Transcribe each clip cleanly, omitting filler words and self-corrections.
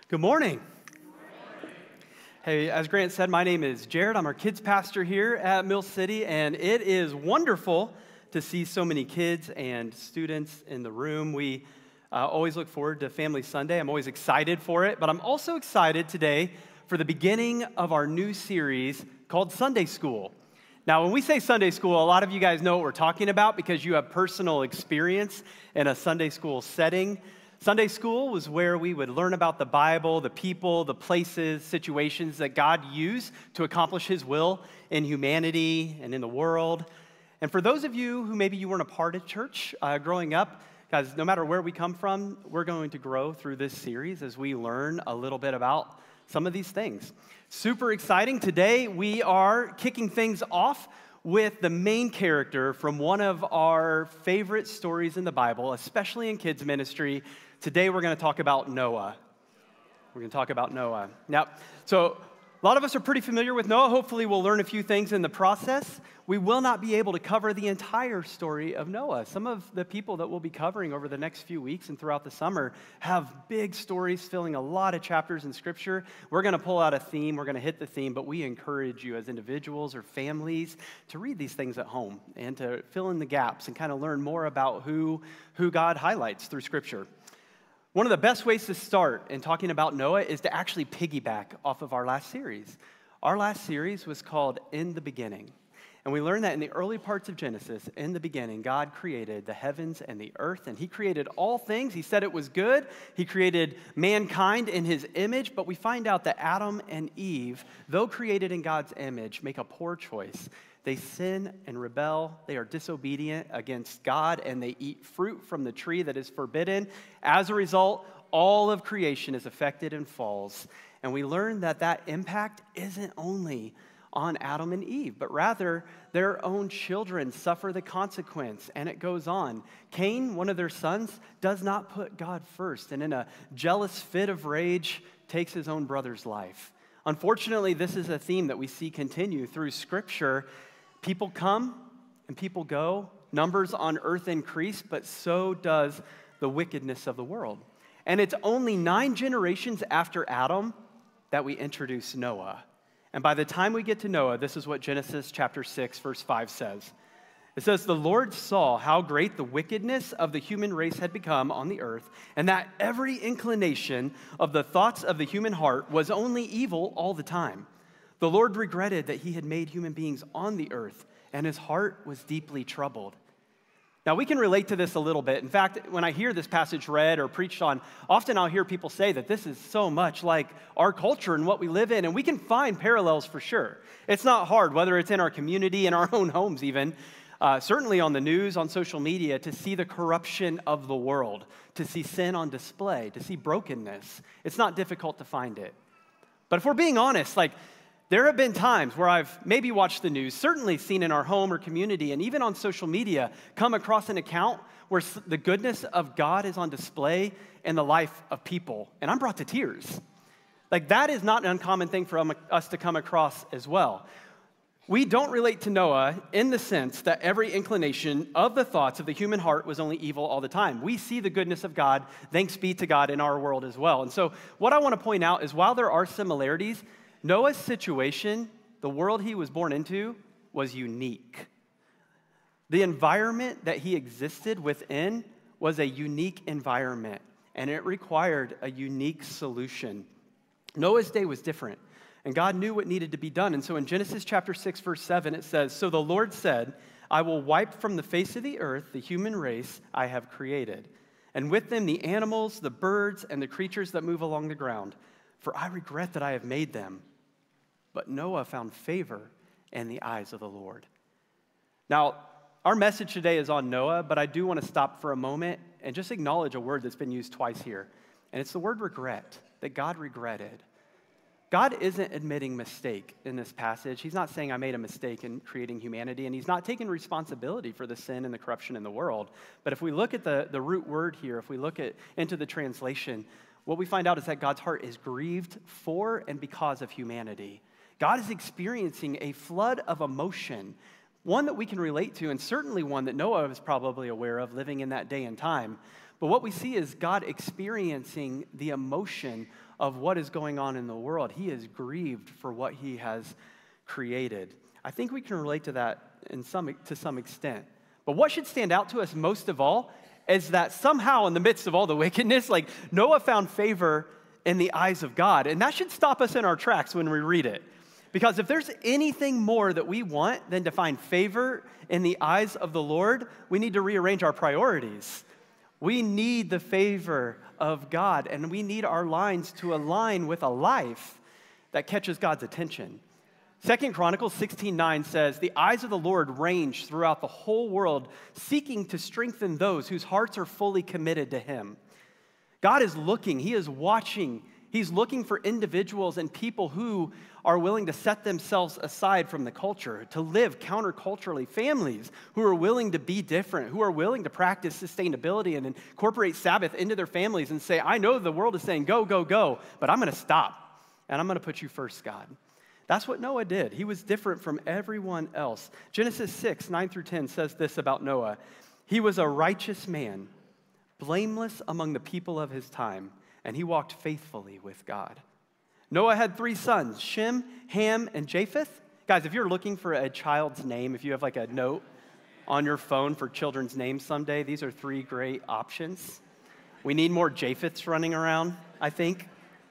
Good morning. Hey, as Grant said, my name is Jared. I'm our kids pastor here at Mill City, and it is wonderful to see so many kids and students in the room. We always look forward to Family Sunday. I'm always excited for it, but I'm also excited today for the beginning of our new series called Sunday School. Now, when we say Sunday School, a lot of you guys know what we're talking about because you have personal experience in a Sunday school setting. Sunday school was where we would learn about the Bible, the people, the places, situations that God used to accomplish His will in humanity and in the world. And for those of you who maybe you weren't a part of church growing up, guys, no matter where we come from, we're going to grow through this series as we learn a little bit about some of these things. Super exciting. Today we are kicking things off with the main character from one of our favorite stories in the Bible, especially in kids ministry. Today we're going to talk about Noah. Now, so a lot of us are pretty familiar with Noah. Hopefully we'll learn a few things in the process. We will not be able to cover the entire story of Noah. Some of the people that we'll be covering over the next few weeks and throughout the summer have big stories filling a lot of chapters in Scripture. We're going to pull out a theme. We're going to hit the theme, but we encourage you as individuals or families to read these things at home and to fill in the gaps and kind of learn more about who God highlights through Scripture. One of the best ways to start in talking about Noah is to actually piggyback off of our last series. Our last series was called In the Beginning. And we learned that in the early parts of Genesis, in the beginning, God created the heavens and the earth, and He created all things. He said it was good. He created mankind in His image, but we find out that Adam and Eve, though created in God's image, make a poor choice. They sin and rebel. They are disobedient against God, and they eat fruit from the tree that is forbidden. As a result, all of creation is affected and falls. And we learn that that impact isn't only on Adam and Eve, but rather their own children suffer the consequence, and it goes on. Cain, one of their sons, does not put God first, and in a jealous fit of rage, takes his own brother's life. Unfortunately, this is a theme that we see continue through Scripture. People come and people go. Numbers on earth increase, but so does the wickedness of the world. And it's only 9 generations after Adam that we introduce Noah. And by the time we get to Noah, this is what Genesis chapter 6, verse 5 says. It says, "The Lord saw how great the wickedness of the human race had become on the earth, and that every inclination of the thoughts of the human heart was only evil all the time. The Lord regretted that He had made human beings on the earth, and His heart was deeply troubled." Now, we can relate to this a little bit. In fact, when I hear this passage read or preached on, often I'll hear people say that this is so much like our culture and what we live in, and we can find parallels for sure. It's not hard, whether it's in our community, in our own homes even, certainly on the news, on social media, to see the corruption of the world, to see sin on display, to see brokenness. It's not difficult to find it. But if we're being honest, there have been times where I've maybe watched the news, certainly seen in our home or community, and even on social media, come across an account where the goodness of God is on display in the life of people, and I'm brought to tears. That is not an uncommon thing for us to come across as well. We don't relate to Noah in the sense that every inclination of the thoughts of the human heart was only evil all the time. We see the goodness of God, thanks be to God, in our world as well. And so what I want to point out is while there are similarities, Noah's situation, the world he was born into, was unique. The environment that he existed within was a unique environment, and it required a unique solution. Noah's day was different, and God knew what needed to be done. And so in Genesis chapter 6, verse 7, it says, "So the Lord said, I will wipe from the face of the earth the human race I have created, and with them the animals, the birds, and the creatures that move along the ground. For I regret that I have made them." But Noah found favor in the eyes of the Lord. Now, our message today is on Noah, but I do want to stop for a moment and just acknowledge a word that's been used twice here. And it's the word regret, that God regretted. God isn't admitting mistake in this passage. He's not saying I made a mistake in creating humanity, and He's not taking responsibility for the sin and the corruption in the world. But if we look at the root word here, if we look into the translation, what we find out is that God's heart is grieved for and because of humanity. God is experiencing a flood of emotion, one that we can relate to, and certainly one that Noah was probably aware of living in that day and time. But what we see is God experiencing the emotion of what is going on in the world. He is grieved for what he has created. I think we can relate to that to some extent. But what should stand out to us most of all is that somehow in the midst of all the wickedness, like Noah found favor in the eyes of God. And that should stop us in our tracks when we read it. Because if there's anything more that we want than to find favor in the eyes of the Lord, we need to rearrange our priorities. We need the favor of God, and we need our lines to align with a life that catches God's attention. 2 Chronicles 16:9 says, "The eyes of the Lord range throughout the whole world, seeking to strengthen those whose hearts are fully committed to him." God is looking, he is watching. He's looking for individuals and people who are willing to set themselves aside from the culture, to live counterculturally, families who are willing to be different, who are willing to practice sustainability and incorporate Sabbath into their families and say, I know the world is saying, go, go, go, but I'm going to stop, and I'm going to put you first, God. That's what Noah did. He was different from everyone else. Genesis 6:9-10 says this about Noah. He was a righteous man, blameless among the people of his time, and he walked faithfully with God. Noah had 3 sons, Shem, Ham, and Japheth. Guys, if you're looking for a child's name, if you have like a note on your phone for children's names someday, these are 3 great options. We need more Japheths running around, I think.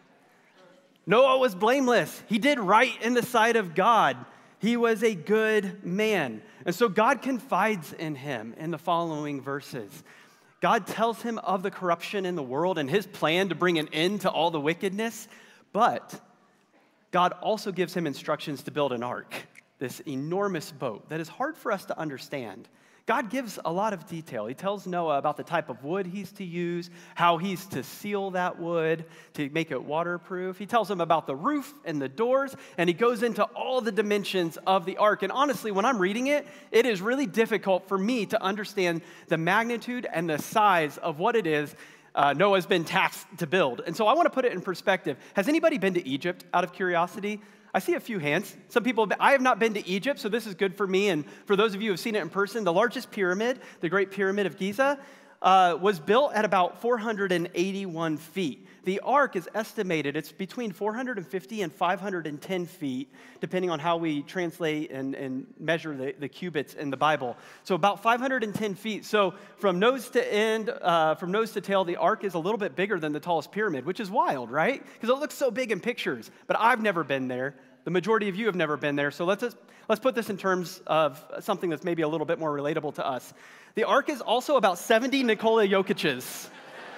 Noah was blameless. He did right in the sight of God. He was a good man. And so God confides in him in the following verses. God tells him of the corruption in the world and his plan to bring an end to all the wickedness, but God also gives him instructions to build an ark, this enormous boat that is hard for us to understand. God gives a lot of detail. He tells Noah about the type of wood he's to use, how he's to seal that wood to make it waterproof. He tells him about the roof and the doors, and he goes into all the dimensions of the ark. And honestly, when I'm reading it, it is really difficult for me to understand the magnitude and the size of what it is Noah's been tasked to build. And so I want to put it in perspective. Has anybody been to Egypt out of curiosity? I see a few hands. Some people, I have not been to Egypt, so this is good for me. And for those of you who have seen it in person, the largest pyramid, the Great Pyramid of Giza, was built at about 481 feet. The ark is estimated, it's between 450 and 510 feet, depending on how we translate and measure the cubits in the Bible. So about 510 feet. So from nose to end, from nose to tail, the ark is a little bit bigger than the tallest pyramid, which is wild, right? Because it looks so big in pictures, but I've never been there. The majority of you have never been there, so let's put this in terms of something that's maybe a little bit more relatable to us. The ark is also about 70 Nikola Jokic's.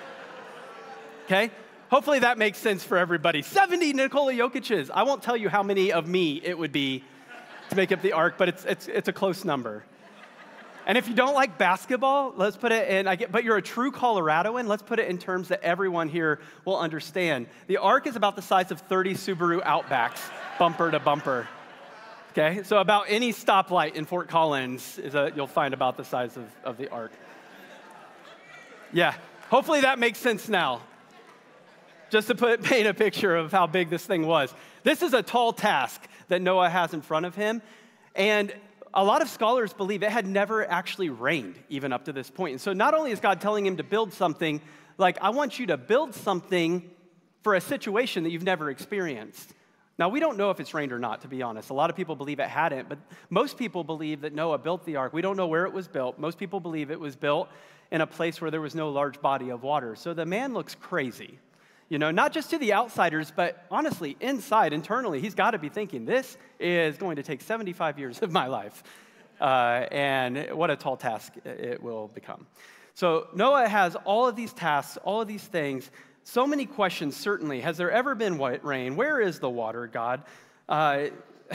Okay? Hopefully that makes sense for everybody. 70 Nikola Jokic's. I won't tell you how many of me it would be to make up the ark, but it's a close number. And if you don't like basketball, let's put it in, but you're a true Coloradoan, let's put it in terms that everyone here will understand. The ark is about the size of 30 Subaru Outbacks, bumper to bumper. Okay, so about any stoplight in Fort Collins, you'll find about the size of the ark. Yeah, hopefully that makes sense now. Just to paint a picture of how big this thing was. This is a tall task that Noah has in front of him, and a lot of scholars believe it had never actually rained even up to this point. And so not only is God telling him to build something, like, I want you to build something for a situation that you've never experienced. Now, we don't know if it's rained or not, to be honest. A lot of people believe it hadn't, but most people believe that Noah built the ark. We don't know where it was built. Most people believe it was built in a place where there was no large body of water. So the man looks crazy. You know, not just to the outsiders, but honestly, internally, he's got to be thinking, this is going to take 75 years of my life. And what a tall task it will become. So Noah has all of these tasks, all of these things, so many questions, certainly. Has there ever been rain? Where is the water, God? How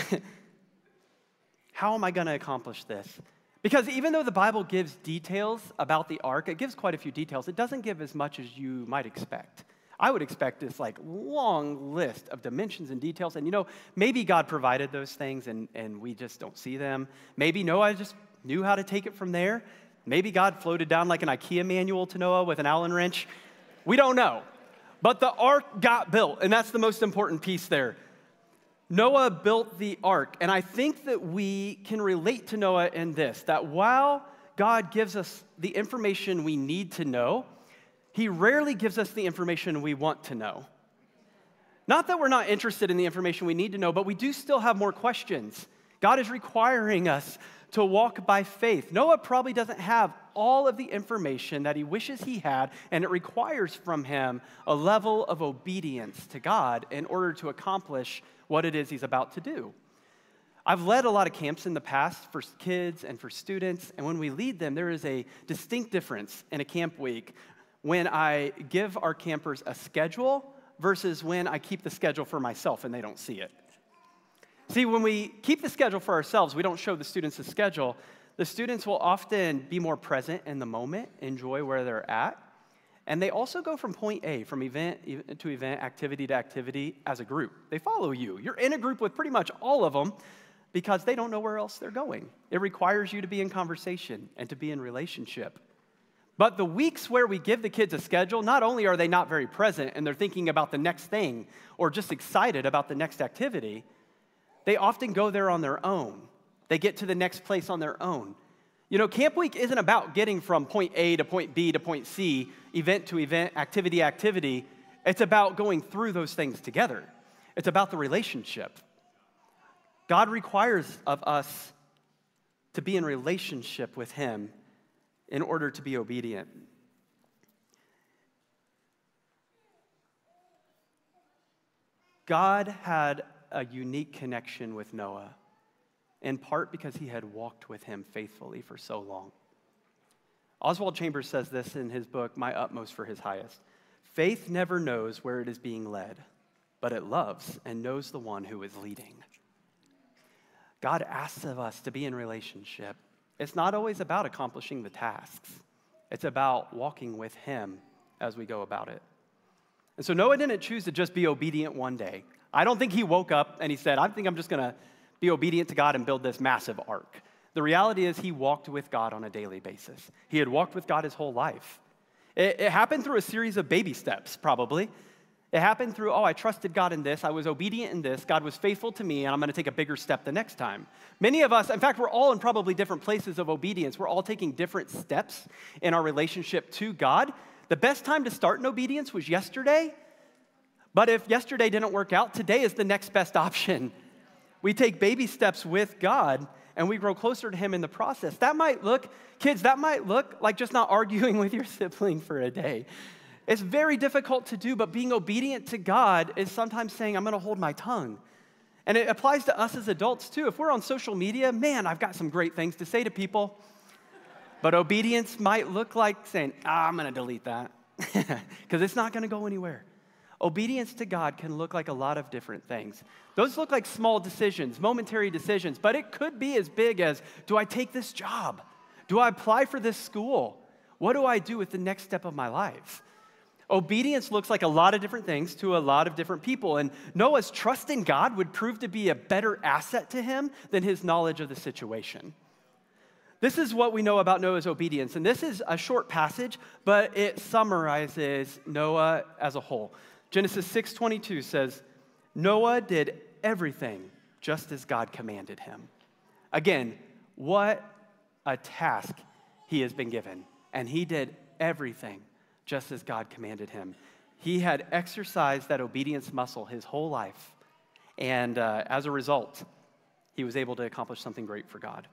am I going to accomplish this? Because even though the Bible gives details about the ark, it gives quite a few details. It doesn't give as much as you might expect. I would expect this like long list of dimensions and details. And maybe God provided those things and we just don't see them. Maybe Noah just knew how to take it from there. Maybe God floated down like an IKEA manual to Noah with an Allen wrench. We don't know. But the ark got built, and that's the most important piece there. Noah built the ark, and I think that we can relate to Noah in this, that while God gives us the information we need to know, He rarely gives us the information we want to know. Not that we're not interested in the information we need to know, but we do still have more questions. God is requiring us to walk by faith. Noah probably doesn't have all of the information that he wishes he had, and it requires from him a level of obedience to God in order to accomplish what it is he's about to do. I've led a lot of camps in the past for kids and for students, and when we lead them, there is a distinct difference in a camp week when I give our campers a schedule versus when I keep the schedule for myself and they don't see it. See, when we keep the schedule for ourselves, we don't show the students the schedule. The students will often be more present in the moment, enjoy where they're at, and they also go from point A, from event to event, activity to activity as a group. They follow you. You're in a group with pretty much all of them because they don't know where else they're going. It requires you to be in conversation and to be in relationship. But the weeks where we give the kids a schedule, not only are they not very present and they're thinking about the next thing or just excited about the next activity, they often go there on their own. They get to the next place on their own. You know, Camp Week isn't about getting from point A to point B to point C, event to event, activity to activity. It's about going through those things together. It's about the relationship. God requires of us to be in relationship with Him in order to be obedient. God had a unique connection with Noah, in part because he had walked with him faithfully for so long. Oswald Chambers says this in his book, My Utmost for His Highest. Faith never knows where it is being led, but it loves and knows the one who is leading. God asks of us to be in relationship. It's not always about accomplishing the tasks. It's about walking with Him as we go about it. And so Noah didn't choose to just be obedient one day. I don't think he woke up and he said, I think I'm just going to be obedient to God and build this massive ark. The reality is he walked with God on a daily basis. He had walked with God his whole life. It happened through a series of baby steps, probably. It happened through, I trusted God in this, I was obedient in this, God was faithful to me, and I'm going to take a bigger step the next time. Many of us, in fact, we're all in probably different places of obedience. We're all taking different steps in our relationship to God. The best time to start in obedience was yesterday, but if yesterday didn't work out, today is the next best option. We take baby steps with God, and we grow closer to Him in the process. That might look like just not arguing with your sibling for a day. It's very difficult to do, but being obedient to God is sometimes saying, I'm going to hold my tongue. And it applies to us as adults, too. If we're on social media, man, I've got some great things to say to people. But obedience might look like saying, I'm going to delete that because it's not going to go anywhere. Obedience to God can look like a lot of different things. Those look like small decisions, momentary decisions, but it could be as big as, do I take this job? Do I apply for this school? What do I do with the next step of my life? Obedience looks like a lot of different things to a lot of different people, and Noah's trust in God would prove to be a better asset to him than his knowledge of the situation. This is what we know about Noah's obedience, and this is a short passage, but it summarizes Noah as a whole. Genesis 6:22 says, Noah did everything just as God commanded him. Again, what a task he has been given, and he did everything just as God commanded him. He had exercised that obedience muscle his whole life, and as a result, he was able to accomplish something great for God.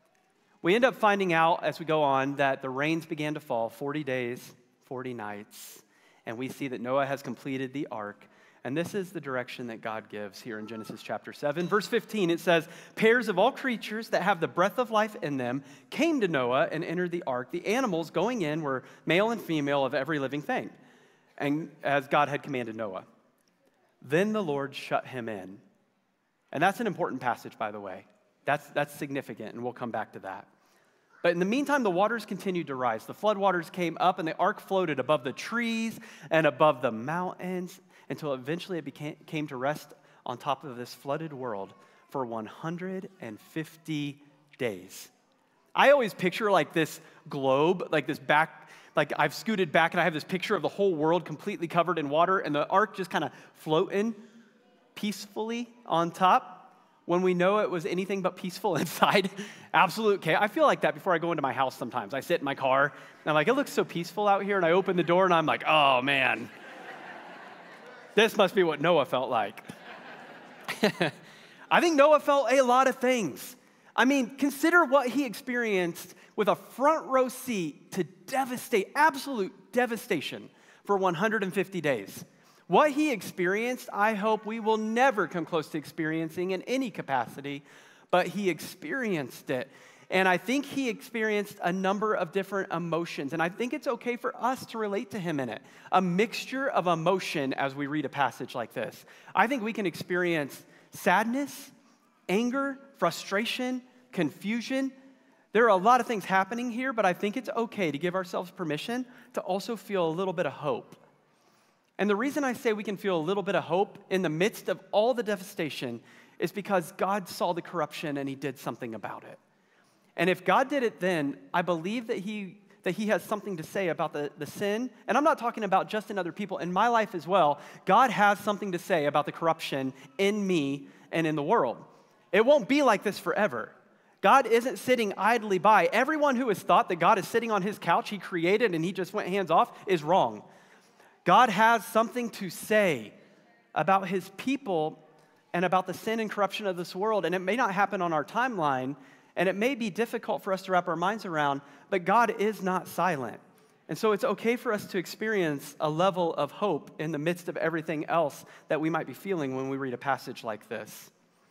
We end up finding out as we go on that the rains began to fall 40 days, 40 nights, and we see that Noah has completed the ark, and this is the direction that God gives here in Genesis chapter 7. Verse 15, it says, pairs of all creatures that have the breath of life in them came to Noah and entered the ark. The animals going in were male and female of every living thing, and as God had commanded Noah. Then the Lord shut him in. And that's an important passage, by the way. That's significant, and we'll come back to that. But in the meantime, the waters continued to rise. The floodwaters came up, and the ark floated above the trees and above the mountains until eventually it came to rest on top of this flooded world for 150 days. I always picture like this globe, like this back, like I've scooted back and I have this picture of the whole world completely covered in water and the ark just kind of floating peacefully on top. when we know it was anything but peaceful inside. Absolute chaos. I feel like that before I go into my house sometimes. I sit in my car, and I'm like, it looks so peaceful out here, and I open the door, and I'm like, oh, man. This must be what Noah felt like. I think Noah felt a lot of things. I mean, consider what he experienced with a front row seat to absolute devastation for 150 days. What he experienced, I hope we will never come close to experiencing in any capacity, but he experienced it. And I think he experienced a number of different emotions, and I think it's okay for us to relate to him in it. A mixture of emotion as we read a passage like this. I think we can experience sadness, anger, frustration, confusion. There are a lot of things happening here, but I think it's okay to give ourselves permission to also feel a little bit of hope. And the reason I say we can feel a little bit of hope in the midst of all the devastation is because God saw the corruption and he did something about it. And if God did it then, I believe that he has something to say about the sin. And I'm not talking about just in other people, in my life as well. God has something to say about the corruption in me and in the world. It won't be like this forever. God isn't sitting idly by. Everyone who has thought that God is sitting on his couch he created and he just went hands off is wrong. God has something to say about his people and about the sin and corruption of this world, and it may not happen on our timeline, and it may be difficult for us to wrap our minds around, but God is not silent. And so it's okay for us to experience a level of hope in the midst of everything else that we might be feeling when we read a passage like this.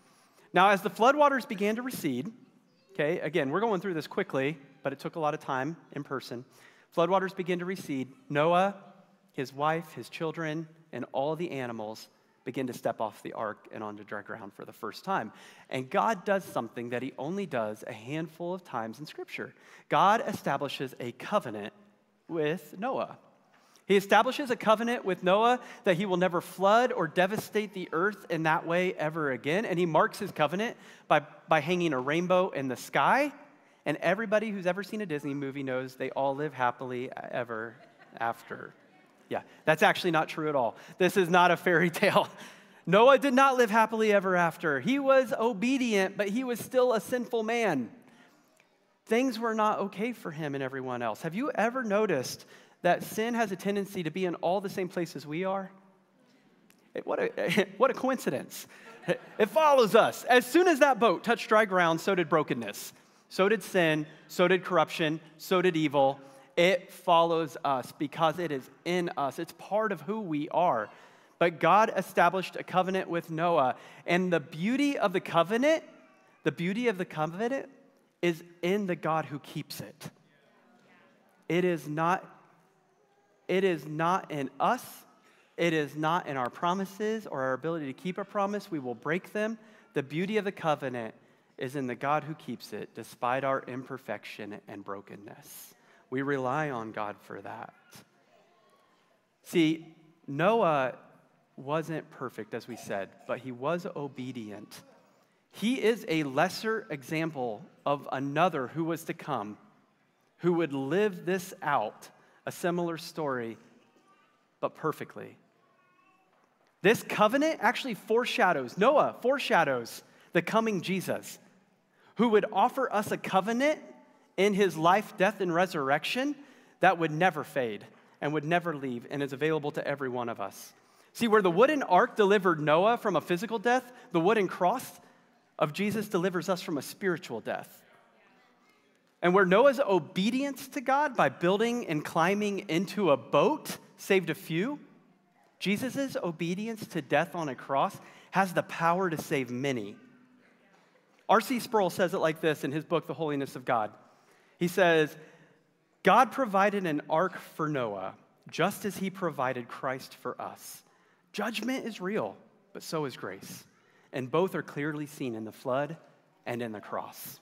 Now, as the floodwaters began to recede, okay, again, we're going through this quickly, but it took a lot of time in person. Floodwaters began to recede. Noah, his wife, his children, and all the animals begin to step off the ark and onto dry ground for the first time. And God does something that he only does a handful of times in Scripture. God establishes a covenant with Noah. He establishes a covenant with Noah that he will never flood or devastate the earth in that way ever again. And he marks his covenant by hanging a rainbow in the sky. And everybody who's ever seen a Disney movie knows they all live happily ever after. Yeah, that's actually not true at all. This is not a fairy tale. Noah did not live happily ever after. He was obedient, but he was still a sinful man. Things were not okay for him and everyone else. Have you ever noticed that sin has a tendency to be in all the same places we are? What a coincidence. It follows us. As soon as that boat touched dry ground, so did brokenness. So did sin, so did corruption, so did evil. It follows us because it is in us. It's part of who we are. But God established a covenant with Noah. And the beauty of the covenant is in the God who keeps it. It is not in us. It is not in our promises or our ability to keep a promise. We will break them. The beauty of the covenant is in the God who keeps it, despite our imperfection and brokenness. We rely on God for that. See, Noah wasn't perfect, as we said, but he was obedient. He is a lesser example of another who was to come, who would live this out, a similar story, but perfectly. This covenant actually Noah foreshadows the coming Jesus, who would offer us a covenant in his life, death, and resurrection that would never fade and would never leave and is available to every one of us. See, where the wooden ark delivered Noah from a physical death, the wooden cross of Jesus delivers us from a spiritual death. And where Noah's obedience to God by building and climbing into a boat saved a few, Jesus' obedience to death on a cross has the power to save many. R.C. Sproul says it like this in his book, The Holiness of God. He says, God provided an ark for Noah, just as he provided Christ for us. Judgment is real, but so is grace. And both are clearly seen in the flood and in the cross.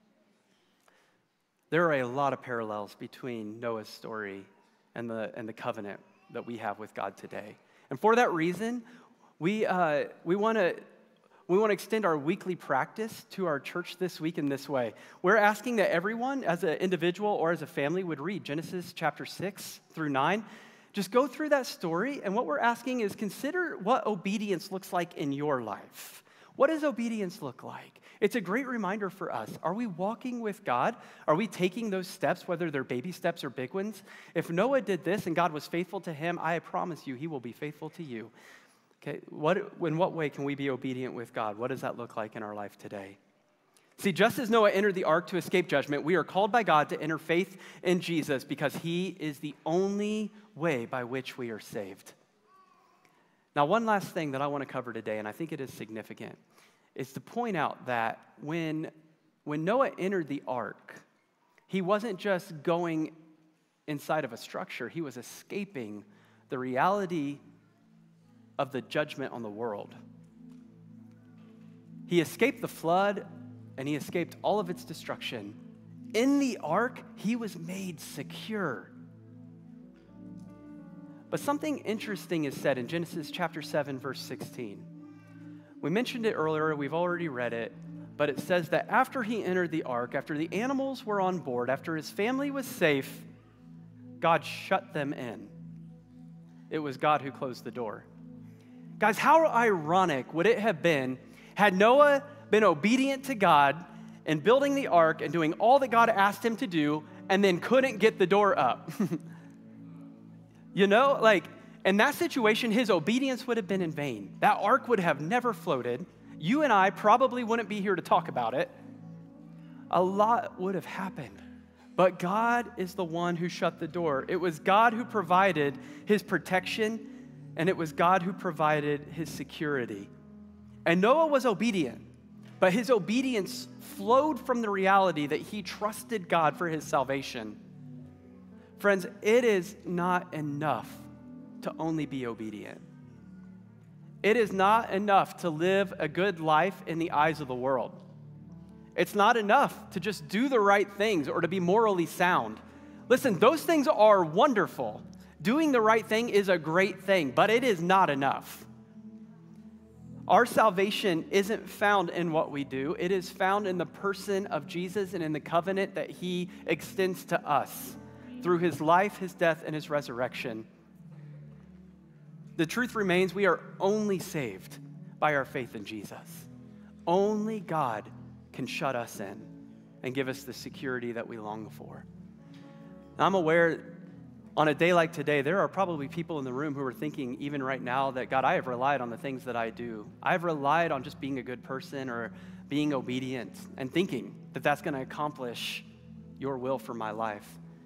There are a lot of parallels between Noah's story and the covenant that we have with God today. And for that reason, we want to extend our weekly practice to our church this week in this way. We're asking that everyone, as an individual or as a family, would read Genesis chapter 6 through 9. Just go through that story, and what we're asking is consider what obedience looks like in your life. What does obedience look like? It's a great reminder for us. Are we walking with God? Are we taking those steps, whether they're baby steps or big ones? If Noah did this and God was faithful to him, I promise you, he will be faithful to you. Okay, in what way can we be obedient with God? What does that look like in our life today? See, just as Noah entered the ark to escape judgment, we are called by God to enter faith in Jesus because he is the only way by which we are saved. Now, one last thing that I want to cover today, and I think it is significant, is to point out that when Noah entered the ark, he wasn't just going inside of a structure, he was escaping the reality of the judgment on the world. He escaped the flood, and he escaped all of its destruction. In the ark, he was made secure. But something interesting is said in Genesis chapter 7, verse 16. We mentioned it earlier, we've already read it, but it says that after he entered the ark, after the animals were on board, after his family was safe, God shut them in. It was God who closed the door. Guys, how ironic would it have been had Noah been obedient to God in building the ark and doing all that God asked him to do and then couldn't get the door up? You know, like, in that situation, his obedience would have been in vain. That ark would have never floated. You and I probably wouldn't be here to talk about it. A lot would have happened. But God is the one who shut the door. It was God who provided his protection, and it was God who provided his security. And Noah was obedient, but his obedience flowed from the reality that he trusted God for his salvation. Friends, it is not enough to only be obedient. It is not enough to live a good life in the eyes of the world. It's not enough to just do the right things or to be morally sound. Listen, those things are wonderful. Doing the right thing is a great thing, but it is not enough. Our salvation isn't found in what we do. It is found in the person of Jesus and in the covenant that he extends to us through his life, his death, and his resurrection. The truth remains, we are only saved by our faith in Jesus. Only God can shut us in and give us the security that we long for. Now, I'm aware on a day like today, there are probably people in the room who are thinking even right now that, God, I have relied on the things that I do. I've relied on just being a good person or being obedient and thinking that that's going to accomplish your will for my life.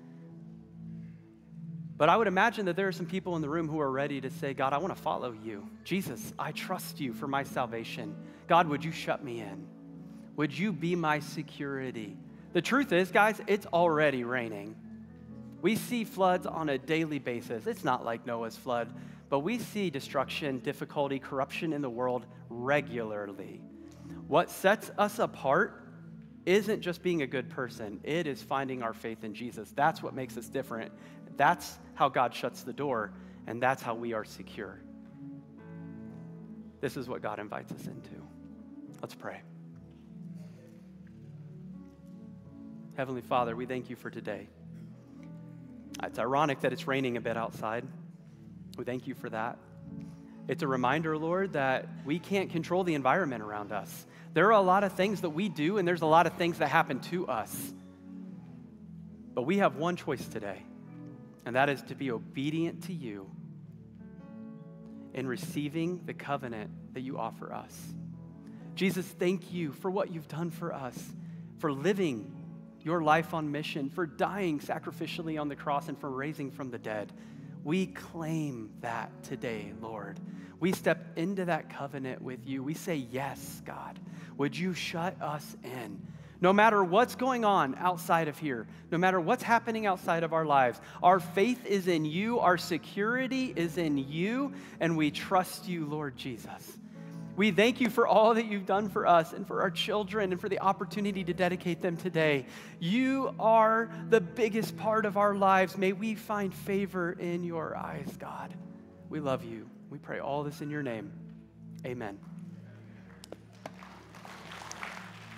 But I would imagine that there are some people in the room who are ready to say, God, I want to follow you. Jesus, I trust you for my salvation. God, would you shut me in? Would you be my security? The truth is, guys, it's already raining. We see floods on a daily basis. It's not like Noah's flood, but we see destruction, difficulty, corruption in the world regularly. What sets us apart isn't just being a good person. It is finding our faith in Jesus. That's what makes us different. That's how God shuts the door, and that's how we are secure. This is what God invites us into. Let's pray. Heavenly Father, we thank you for today. It's ironic that it's raining a bit outside. We thank you for that. It's a reminder, Lord, that we can't control the environment around us. There are a lot of things that we do, and there's a lot of things that happen to us. But we have one choice today, and that is to be obedient to you in receiving the covenant that you offer us. Jesus, thank you for what you've done for us, for living your life on mission, for dying sacrificially on the cross, and for raising from the dead. We claim that today, Lord. We step into that covenant with you. We say, yes, God, would you shut us in? No matter what's going on outside of here, no matter what's happening outside of our lives, our faith is in you, our security is in you, and we trust you, Lord Jesus. We thank you for all that you've done for us and for our children and for the opportunity to dedicate them today. You are the biggest part of our lives. May we find favor in your eyes, God. We love you. We pray all this in your name. Amen.